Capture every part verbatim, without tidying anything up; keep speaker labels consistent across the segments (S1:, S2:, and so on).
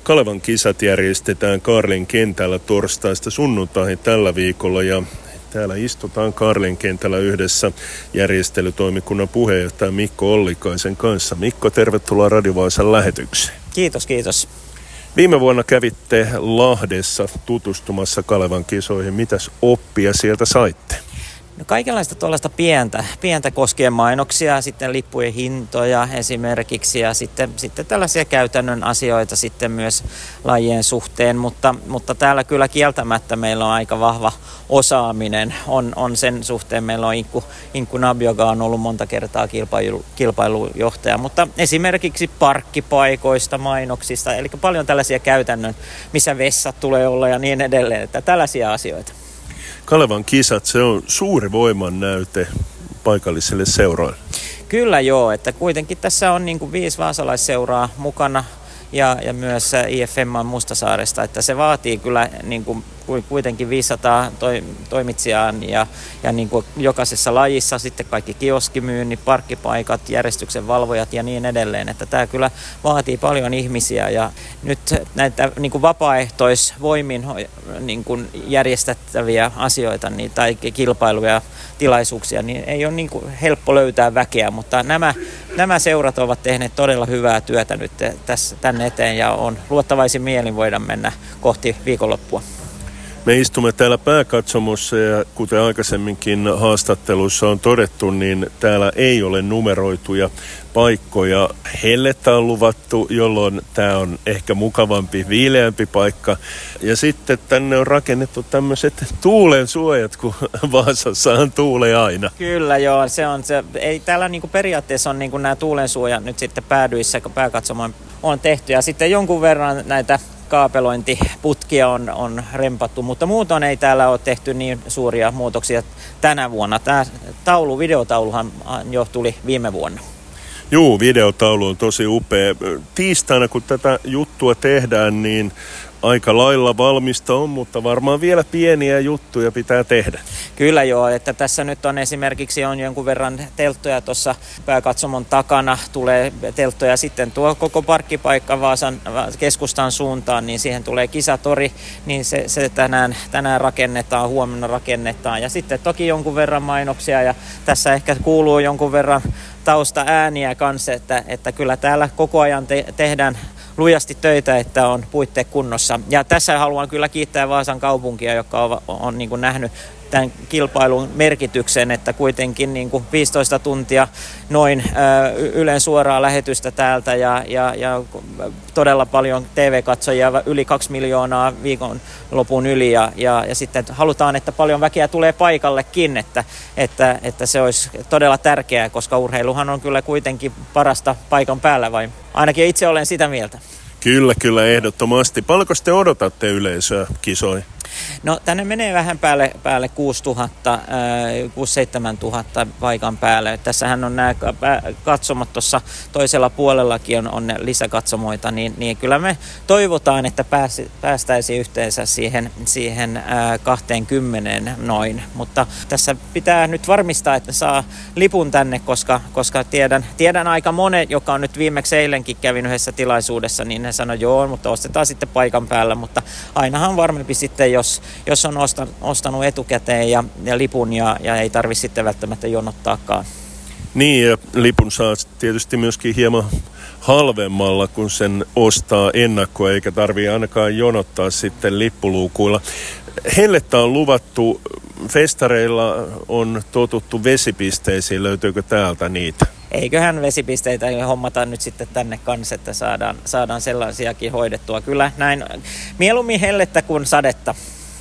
S1: Kalevan kisat järjestetään Kaarlin kentällä torstaista sunnuntaihin tällä viikolla ja täällä istutaan Kaarlin kentällä yhdessä järjestelytoimikunnan puheenjohtaja Mikko Ollikaisen kanssa. Mikko, tervetuloa Radio Vaasan lähetykseen.
S2: Kiitos, kiitos.
S1: Viime vuonna kävitte Lahdessa tutustumassa Kalevan kisoihin. Mitäs oppia sieltä saitte?
S2: No kaikenlaista tuollaista pientä, pientä koskien mainoksia, sitten lippujen hintoja esimerkiksi ja sitten, sitten tällaisia käytännön asioita sitten myös lajien suhteen, mutta, mutta täällä kyllä kieltämättä meillä on aika vahva osaaminen, on, on sen suhteen meillä on Inkku, Inkku Nabio, joka on ollut monta kertaa kilpailu, kilpailujohtaja, mutta esimerkiksi parkkipaikoista, mainoksista, eli paljon tällaisia käytännön, missä vessat tulee olla ja niin edelleen, että tällaisia asioita.
S1: Kalevan kisat, se on suuri voiman näyte paikallisille seuroille.
S2: Kyllä joo, että kuitenkin tässä on niin kuin viisi vaasalaisseuraa mukana ja, ja myös I F M Mustasaaresta, että se vaatii kyllä niin kuin kuitenkin viisisataa toi, toimitsijaa ja, ja niin kuin jokaisessa lajissa sitten kaikki kioskimyynnit, parkkipaikat, järjestyksen valvojat ja niin edelleen, että tämä kyllä vaatii paljon ihmisiä ja nyt näitä niin kuin vapaaehtoisvoimin niin kuin järjestettäviä asioita niin, tai kilpailuja, tilaisuuksia, niin ei ole niin kuin helppo löytää väkeä, mutta nämä, nämä seurat ovat tehneet todella hyvää työtä nyt tässä, tänne eteen ja on luottavaisin mielin voidaan mennä kohti viikonloppua.
S1: Me istumme täällä pääkatsomossa ja kuten aikaisemminkin haastatteluissa on todettu, niin täällä ei ole numeroituja paikkoja. Hellettä on luvattu, jolloin tämä on ehkä mukavampi, viileämpi paikka. Ja sitten tänne on rakennettu tämmöiset tuulen suojat, kun Vaasassahan tuulee aina.
S2: Kyllä joo, se on se. Ei täällä niinku periaatteessa on niinku nämä tuulen suojat nyt sitten päädyissä, kun pääkatsomaan on tehty. Ja sitten jonkun verran näitä kaapelointiputkia on, on rempattu, mutta muutoin ei täällä ole tehty niin suuria muutoksia tänä vuonna. Tämä taulu, videotauluhan jo tuli viime vuonna.
S1: Juu, videotaulu on tosi upea. Tiistaina, kun tätä juttua tehdään, niin aika lailla valmista on, mutta varmaan vielä pieniä juttuja pitää tehdä. Kyllä
S2: joo, että tässä nyt on esimerkiksi on jonkun verran telttoja tuossa pääkatsomon takana, tulee telttoja sitten tuo koko parkkipaikka Vaasan keskustan suuntaan, niin siihen tulee kisatori, niin se, se tänään, tänään rakennetaan, huomenna rakennetaan ja sitten toki jonkun verran mainoksia ja tässä ehkä kuuluu jonkun verran tausta ääniä kanssa, että, että kyllä täällä koko ajan te- tehdään lujasti töitä, että on puitteet kunnossa. Ja tässä haluan kyllä kiittää Vaasan kaupunkia, joka on, on niin kuin nähnyt tämän kilpailun merkityksen, että kuitenkin niin kuin viisitoista tuntia noin ö, Ylen suoraa lähetystä täältä ja, ja, ja todella paljon T V-katsojia, yli kaksi miljoonaa viikonlopun yli ja, ja, ja sitten halutaan, että paljon väkeä tulee paikallekin, että, että, että se olisi todella tärkeää, koska urheiluhan on kyllä kuitenkin parasta paikan päällä, vai ainakin itse olen sitä mieltä.
S1: Kyllä, kyllä, ehdottomasti. Paljonko te odotatte yleisöä kisoihin?
S2: No tänne menee vähän päälle, päälle kuusituhatta, kuusi seitsemän tuhatta paikan päälle. Tässähän on nämä katsomot tuossa toisella puolellakin on, on lisäkatsomoita, niin, niin kyllä me toivotaan, että pääsi, päästäisiin yhteensä siihen, siihen kaksikymmentä noin. Mutta tässä pitää nyt varmistaa, että saa lipun tänne, koska, koska tiedän, tiedän aika monet, joka on nyt viimeksi eilenkin kävin yhdessä tilaisuudessa, niin ne sanoi joo, mutta ostetaan sitten paikan päällä, mutta ainahan on varmempi sitten, jos, jos on ostanut, ostanut etukäteen ja, ja lipun ja, ja ei tarvitse sitten välttämättä jonottaakaan.
S1: Niin, ja lipun saa tietysti myöskin hieman halvemmalla, kun sen ostaa ennakkoa, eikä tarvitse ainakaan jonottaa sitten lippuluukuilla. Hellettä on luvattu, festareilla on totuttu vesipisteisiin, löytyykö täältä niitä?
S2: Eiköhän vesipisteitä hommata nyt sitten tänne kanssa, että saadaan, saadaan sellaisiakin hoidettua. Kyllä näin mieluummin hellettä kuin sadetta.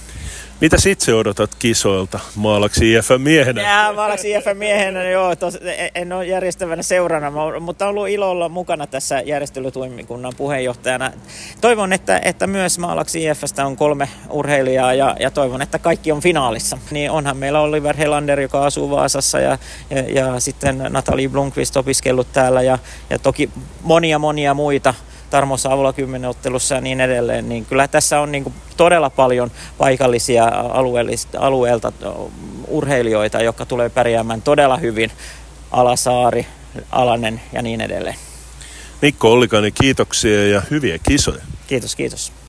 S1: Mitä itse odotat kisoilta Maalaksi I F M-miehenä?
S2: Jaa, Maalaksi I F M-miehenä, joo. Tos, en ole järjestävänä seurana, mutta on ollut ilo olla mukana tässä järjestelytoimikunnan puheenjohtajana. Toivon, että, että myös Maalaksi I F:stä on kolme urheilijaa ja, ja toivon, että kaikki on finaalissa. Niin onhan meillä Oliver Helander, joka asuu Vaasassa ja, ja, ja sitten Natalie Blomqvist opiskellut täällä ja, ja toki monia monia muita. Tarmo Savola kymmenottelussa ja niin edelleen, niin kyllä tässä on niin kuin todella paljon paikallisia alueelta urheilijoita, jotka tulee pärjäämään todella hyvin. Alasaari, Alanen ja niin edelleen.
S1: Mikko Ollikainen, kiitoksia ja hyviä kisoja.
S2: Kiitos, kiitos.